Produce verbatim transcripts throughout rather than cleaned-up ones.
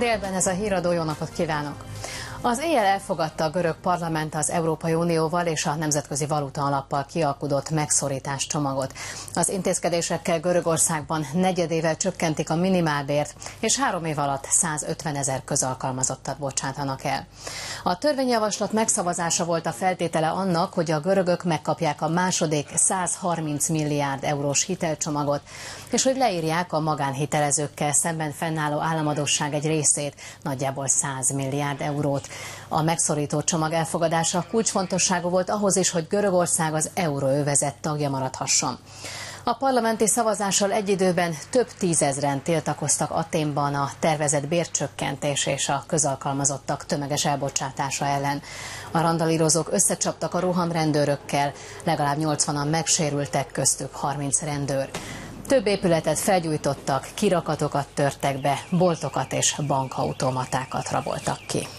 Délben ez a híradó, jó napot kívánok! Az éjjel elfogadta a görög parlament az Európai Unióval és a Nemzetközi Valutaalapmal kialkudott megszorítás csomagot. Az intézkedésekkel Görögországban negyedével csökkentik a minimálbért, és három év alatt százötvenezer közalkalmazottat bocsátanak el. A törvényjavaslat megszavazása volt a feltétele annak, hogy a görögök megkapják a második százharminc milliárd eurós hitelcsomagot, és hogy leírják a magánhitelezőkkel szemben fennálló államadósság egy részét, nagyjából száz milliárd eurót. A megszorító csomag elfogadása kulcsfontosságú volt ahhoz is, hogy Görögország az euróövezet tagja maradhasson. A parlamenti szavazással egy időben több tízezren tiltakoztak Athénban a tervezett bércsökkentés és a közalkalmazottak tömeges elbocsátása ellen. A randalírozók összecsaptak a rohamrendőrökkel, legalább nyolcvanan megsérültek, köztük harminc rendőr. Több épületet felgyújtottak, kirakatokat törtek be, boltokat és bankautomatákat raboltak ki.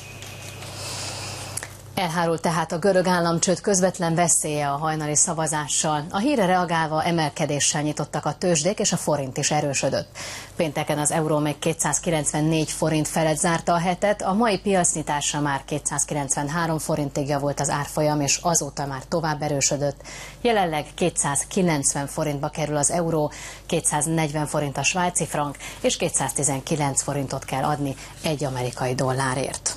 Elhárult tehát a görög államcsőd közvetlen veszélye a hajnali szavazással. A hírre reagálva emelkedéssel nyitottak a tőzsdék, és a forint is erősödött. Pénteken az euró még kétszázkilencvennégy forint felett zárta a hetet, a mai piacnyitásra már kétszázkilencvenhárom forintig javult az árfolyam, és azóta már tovább erősödött. Jelenleg kétszázkilencven forintba kerül az euró, kétszáznegyven forint a svájci frank, és kétszáztizenkilenc forintot kell adni egy amerikai dollárért.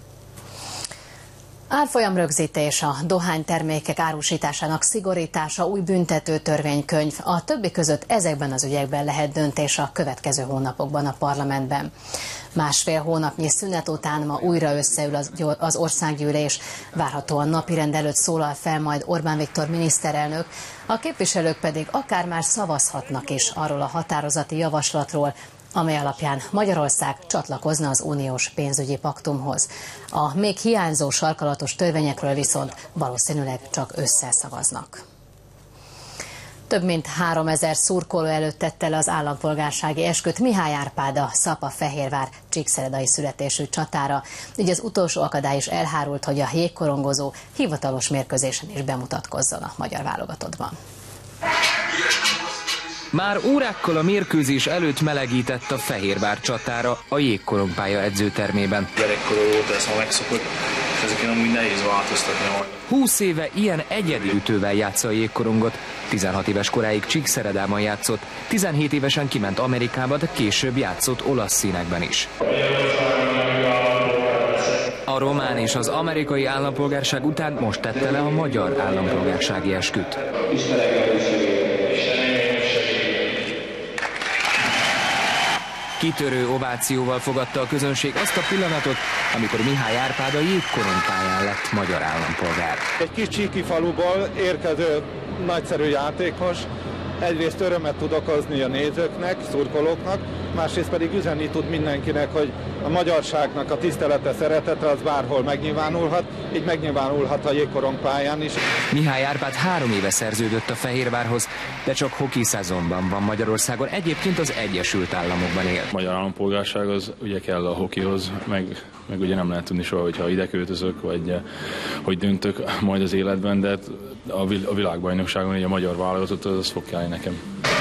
Árfolyamrögzítés, a dohánytermékek árusításának szigorítása, új büntető törvénykönyv. A többi között ezekben az ügyekben lehet döntés a következő hónapokban a parlamentben. Másfél hónapnyi szünet után ma újra összeül az, az országgyűlés. Várhatóan napirend előtt szólal fel majd Orbán Viktor miniszterelnök, a képviselők pedig akár már szavazhatnak is arról a határozati javaslatról, amely alapján Magyarország csatlakozna az uniós pénzügyi paktumhoz. A még hiányzó sarkalatos törvényekről viszont valószínűleg csak ősszel szavaznak. Több mint háromezer szurkoló előtt tette le az állampolgársági esküt Mihály Árpád, a Szapa-Fehérvár csíkszeredai születésű csatára. Így az utolsó akadály is elhárult, hogy a jégkorongozó hivatalos mérkőzésen is bemutatkozzon a magyar válogatottban. Már órákkal a mérkőzés előtt melegített a Fehérvár csatára a jégkorongpálya edzőtermében. Gyerekkorú óta ezt ma megszokott, és ezeken amúgy nehéz változtatni. húsz éve ilyen egyedi ütővel játsza a jégkorongot. tizenhat éves koráig Csíkszeredában játszott, tizenhét évesen kiment Amerikába, de később játszott olasz színekben is. A román és az amerikai állampolgárság után most tette le a magyar állampolgársági esküt. Kitörő ovációval fogadta a közönség azt a pillanatot, amikor Mihály Árpád a jégkorongpályán lett magyar állampolgár. Egy kis csíki faluból érkező nagyszerű játékos, egyrészt örömet tud okozni a nézőknek, szurkolóknak, másrészt pedig üzenni tud mindenkinek, hogy a magyarságnak a tisztelete, szeretete az bárhol megnyilvánulhat, így megnyilvánulhat a jégkorongpályán is. Mihály Árpád három éve szerződött a Fehérvárhoz, de csak hoki szezonban van Magyarországon, egyébként az Egyesült Államokban él. Magyar állampolgárság az ugye kell a hokihoz, meg, meg ugye nem lehet tudni soha, hogyha ide költözök, vagy hogy döntök majd az életben, de a világbajnokságon ugye a magyar válogatott az, az fog kelleni nekem.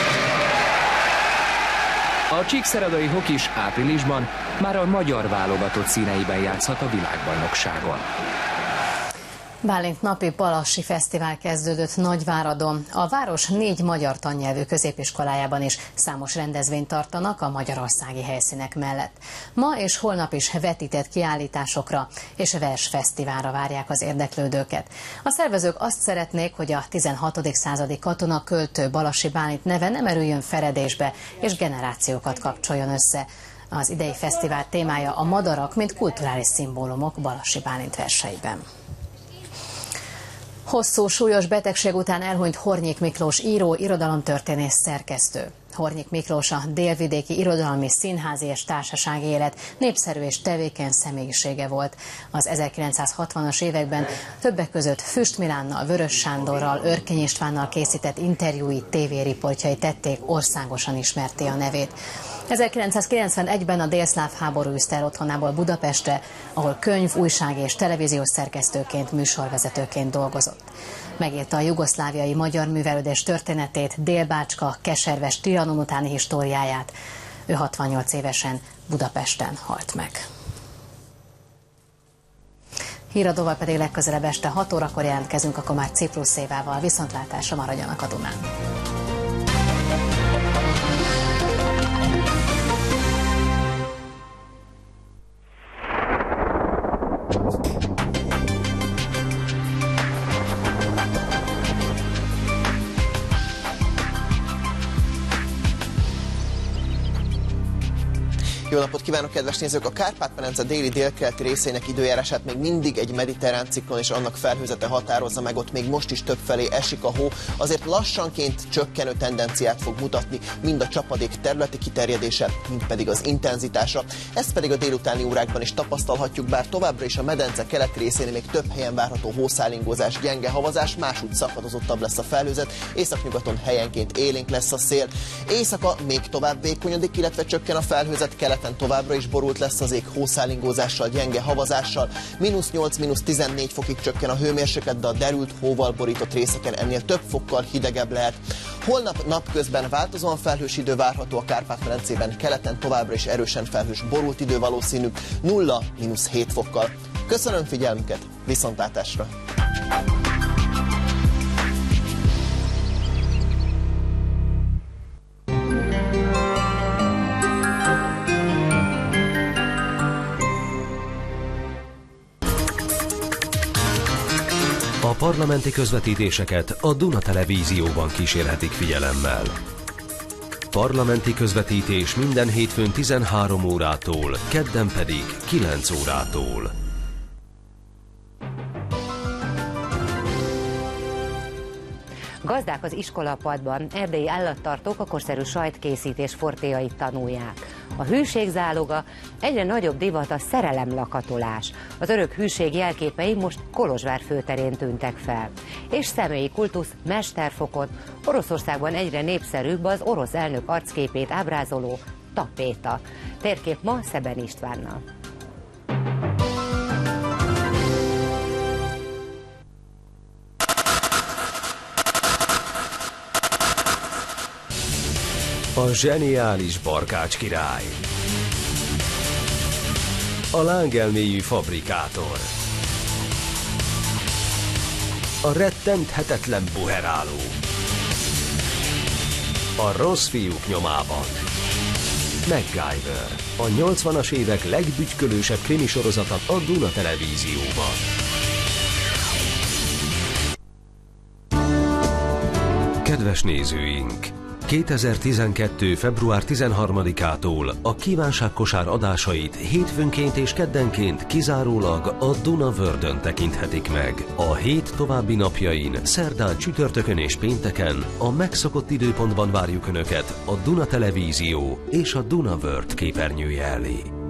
A csíkszeredai hokis áprilisban már a magyar válogatott színeiben játszhat a világbajnokságon. Bálint napi balassi fesztivál kezdődött Nagyváradon. A város négy magyar tannyelvű középiskolájában is számos rendezvényt tartanak a magyarországi helyszínek mellett. Ma és holnap is vetített kiállításokra és versfesztiválra várják az érdeklődőket. A szervezők azt szeretnék, hogy a tizenhatodik századi katona költő Balassi Bálint neve nem erüljön feledésbe, és generációkat kapcsoljon össze. Az idei fesztivál témája a madarak, mint kulturális szimbólumok Balassi Bálint verseiben. Hosszú, súlyos betegség után elhunyt Hornyik Miklós író, irodalomtörténész, szerkesztő. Hornyik Miklós a délvidéki irodalmi, színházi és társasági élet népszerű és tevékeny személyisége volt. Az ezerkilencszázhatvanas években többek között Füst Milánnal, Vörös Sándorral, Örkény Istvánnal készített interjúi, tévériportjai tették országosan ismerté a nevét. ezerkilencszázkilencvenegyben a délszláv háború üzte el otthonából Budapestre, ahol könyv, újság és televíziós szerkesztőként, műsorvezetőként dolgozott. Megírta a jugoszláviai magyar művelődés történetét, Dél-Bácska, Keserves, Trianon utáni históriáját. Ő hatvannyolc évesen Budapesten halt meg. Híradóval pedig legközelebb este hat órakor jelentkezünk, akkor már Ciprus Évával. Viszontlátásra, maradjanak a Dunán! Jó napot kívánok, kedves nézők! A Kárpát-medence déli délkeleti részének időjárását még mindig egy mediterrán ciklon és annak felhőzete határozza meg, ott még most is többfelé esik a hó, azért lassanként csökkenő tendenciát fog mutatni mind a csapadék területi kiterjedése, mind pedig az intenzitása. Ezt pedig a délutáni órákban is tapasztalhatjuk, bár továbbra is a medence keleti részén még több helyen várható hószálingózás, gyenge havazás, másúgy szakadozottabb lesz a felhőzet, északnyugaton helyenként élénk lesz a szél. Éjszaka még tovább vékonyodik, illetve csökken a felhőzet, keleten továbbra is borult lesz az ég hószálingózással, gyenge havazással. mínusz nyolc, mínusz tizennégy fokig csökken a hőmérséklet, de a derült hóval borított részeken ennél több fokkal hidegebb lehet. Holnap napközben változóan felhős idő várható a Kárpát-medencében, keleten továbbra is erősen felhős borult idő valószínű, nulla, mínusz hét fokkal. Köszönöm figyelmüket, viszontlátásra! A parlamenti közvetítéseket a Duna Televízióban kísérhetik figyelemmel. Parlamenti közvetítés minden hétfőn tizenhárom órától, kedden pedig kilenc órától. Gazdák az iskolapadban, erdélyi állattartók a korszerű sajtkészítés fortéjait tanulják. A hűség záloga, egyre nagyobb divat a szerelemlakatolás. Az örök hűség jelképei most Kolozsvár főterén tűntek fel. És személyi kultusz mesterfokon. Oroszországban egyre népszerűbb az orosz elnök arcképét ábrázoló tapéta. Térkép ma Szeben Istvánnal. A zseniális barkács király. A lángelméjű fabrikátor. A rettenthetetlen buheráló. A rossz fiúk nyomában. MacGyver. A nyolcvanas évek legbügykölősebb krimisorozata a Duna Televízióban. Kedves nézőink! kétezer-tizenkettő. február tizenharmadikától a kívánságkosár adásait hétfőnként és keddenként kizárólag a Duna World-ön tekinthetik meg. A hét további napjain, szerdán, csütörtökön és pénteken a megszokott időpontban várjuk Önöket a Duna Televízió és a Duna World képernyője elé.